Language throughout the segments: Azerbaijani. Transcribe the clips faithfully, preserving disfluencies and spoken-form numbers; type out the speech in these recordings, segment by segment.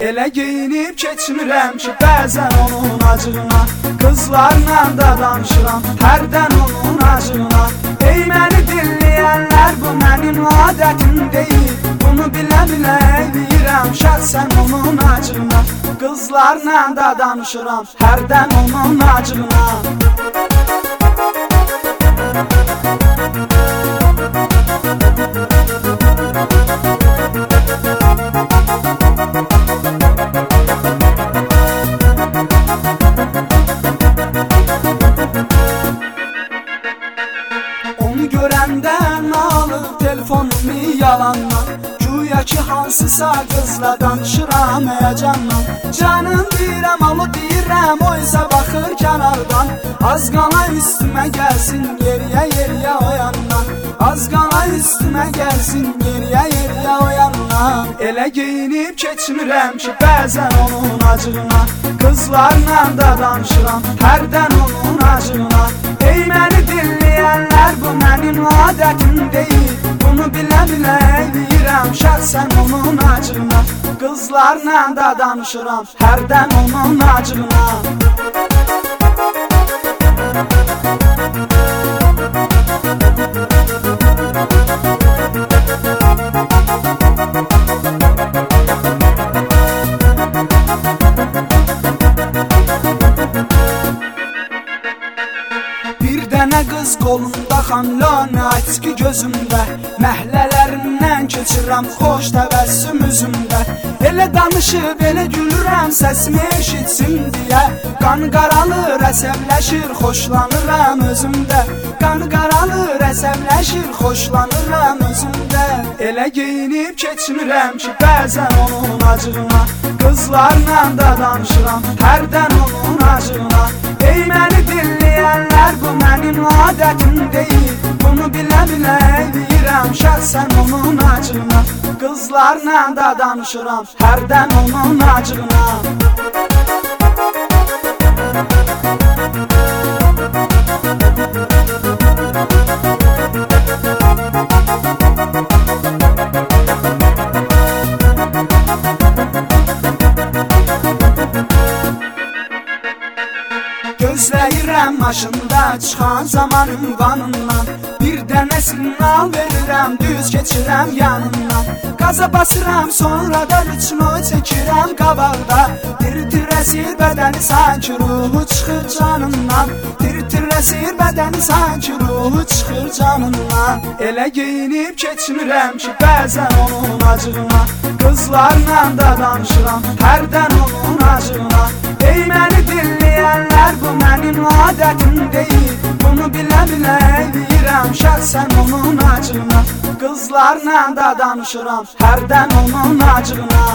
Elə geyinib keçmirəm ki, bəzən onun acığına. Qızlarla da danışıram, hərdən onun acığına. Ey məni dinləyənlər, bu mənim adətim deyil. Bunu bilə-bilə eləyirəm, şəxsən onun acığına. Qızlarla da danışıram, hərdən onun acığına. Görəndən alıb telefonumu yalandan, güya ki hansısa qızla danışıram həyəcanla. Canım deyirəm, alo deyirəm, o isə baxır kənardan. Az qala üstümə gəlsin, geriyə yeriyə o yandan. Az qala üstümə gəlsin, geriyə yeriyə o yandan. Elə geyinib keçmirəm ki, bəzən onun acığına. Qızlarla da danışıram, hərdən onun acığına. Ey məni dinləyənlər, bu mənim adətim deyil. Bunu bilə-bilə eləyirəm, şəxsən onun acığına. Qızlarla da danışıram, hərdən onun acığına. Dənə qız qolunda xanlana, içki gözümdə. Məhlələrindən keçirəm, xoş təbəssüm üzümdə. Elə danışıb, elə gülürəm, səsimi eşitsin deyə. Qan qaralır, əsəbləşir, xoşlanıram özümdə. Qan qaralır, əsəbləşir, xoşlanıram özümdə. Elə geyinib keçmirəm ki, bəzən onun acığına. Qızlarla da danışıram, hərdən onun acığına. Ey məni dinləyənlər, bu mənim adətim deyil. Bunu bilə-bilə eləyirəm, şəxsən onun acığına. Qızlarla da danışıram, hərdən onun acığına. Gözləyirəm maşında çıxan zamanın vanından. Bir dənə signal verirəm, düz keçirəm yanından. Qaza basıram, sonra da ritmo çəkirəm qabaqda. Tir-tir əsir bədəni, sanki ruhu çıxır canından. Tir-tir əsir bədəni, sanki ruhu çıxır canından. Elə geyinib keçmirəm ki, bəzən onun acığına. Qızlarla da danışıram, hərdən onun acığına. Ey məni dinləyənlər, bu mənim adətim deyil. Bunu bilə-bilə eləyirəm, şəxsən onun acığına. Qızlarla da danışıram, hərdən onun acığına.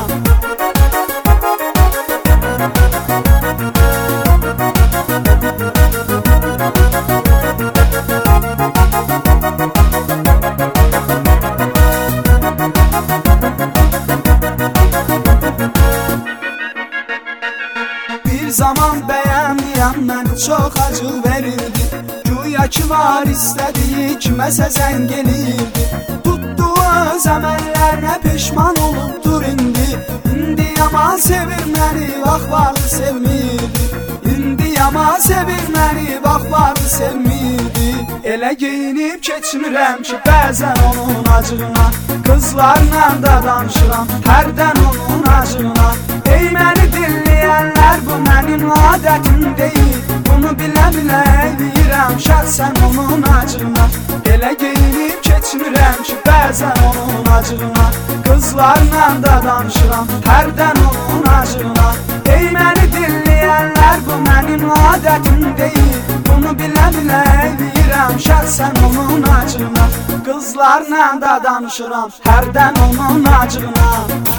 Zaman bəyənməyəm, məni çox acı verirdi. Güya ki var istədiyi kiməsə zəng eləyirdi. Tutduğu öz əməllərinə peşman olubdur indi. İndi yaman sevir məni, vaxt vardı sevmirdi. İndi yaman sevir məni, vaxt vardı sevmirdi. Elə geyinib keçmirəm ki, bəzən onun acığına. Qızlarla da danışıram, hərdən onun acığına. Ey məni dinləyənlər, bu mənim adətim deyil. Bunu bilə-bilə eləyirəm, şəxsən onun acığına. Elə geyinib keçmirəm ki, bəzən onun acığına. Qızlarla da danışıram, hərdən onun acığına. Ey məni dinləyənlər, bu mənim adətim deyil. Bunu bilə-bilə eləyirəm, şəxsən onun acığına. Qızlarla da danışıram, hərdən onun acığına.